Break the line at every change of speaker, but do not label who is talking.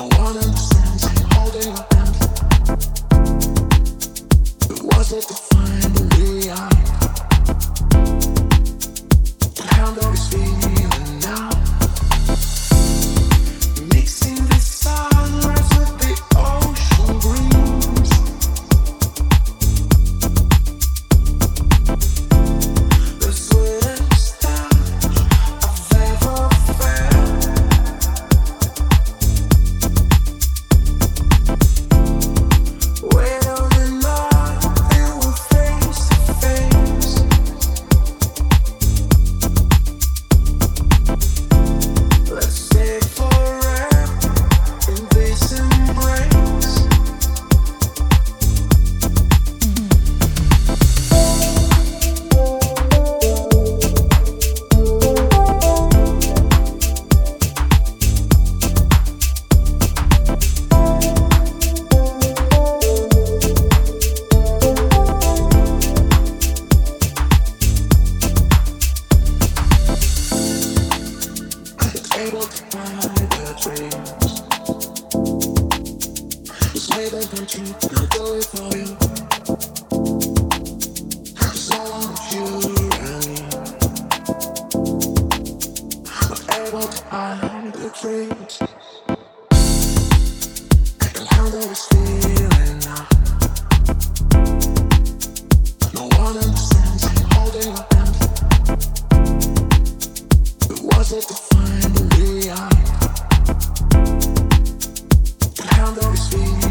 one understands me holding your hand. It was it to find the real. Can handle this feeling now. Mixing the sunrise with the ocean breeze. The sweetest touch I've ever felt. Wait on the night and we're face to face. Let's stay forever in this embrace. Able to find the dreams. Just made them come true, and I'll do it for you. Just all on you and me. I'm able to find the dreams. I can handle this feeling now. No one understands me holding your hand. It was it to find the real. Can handle this feeling.